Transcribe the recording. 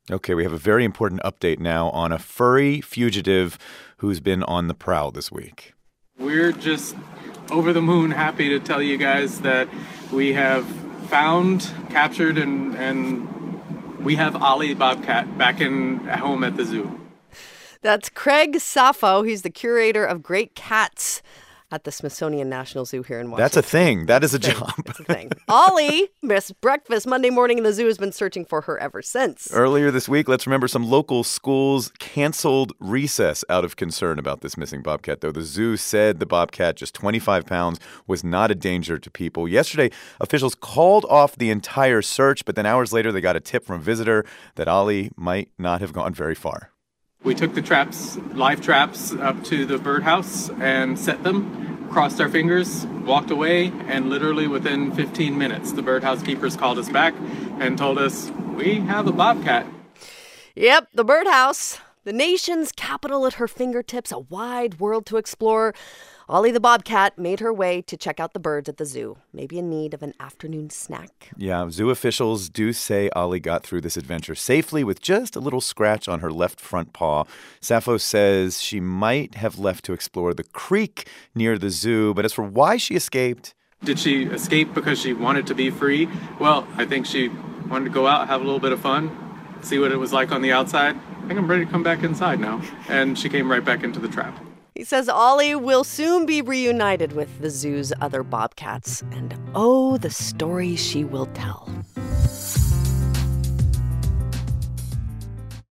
Okay, we have a very important update now on a furry fugitive who's been on the prowl this week. We're just over the moon happy to tell you guys that we have found, captured, and we have Ollie Bobcat back at home at the zoo. That's Craig Sappho. He's the curator of great cats at the Smithsonian National Zoo here in Washington. That's a thing. That is a job. That's a thing. Ollie, Miss Breakfast, Monday morning in the zoo, has been searching for her ever since. Earlier this week, let's remember some local schools canceled recess out of concern about this missing bobcat, though the zoo said the bobcat, just 25 pounds, was not a danger to people. Yesterday, officials called off the entire search, but then hours later, they got a tip from a visitor that Ollie might not have gone very far. We took the traps, live traps, up to the birdhouse and set them, crossed our fingers, walked away, and literally within 15 minutes, the birdhouse keepers called us back and told us, we have a bobcat. Yep, the birdhouse. The nation's capital at her fingertips, a wide world to explore. Ollie the bobcat made her way to check out the birds at the zoo, maybe in need of an afternoon snack. Yeah, zoo officials do say Ollie got through this adventure safely with just a little scratch on her left front paw. Sappho says she might have left to explore the creek near the zoo, but as for why she escaped... Did she escape because she wanted to be free? Well, I think she wanted to go out, have a little bit of fun, see what it was like on the outside. I think I'm ready to come back inside now. And she came right back into the trap. He says Ollie will soon be reunited with the zoo's other bobcats. And oh, the stories she will tell.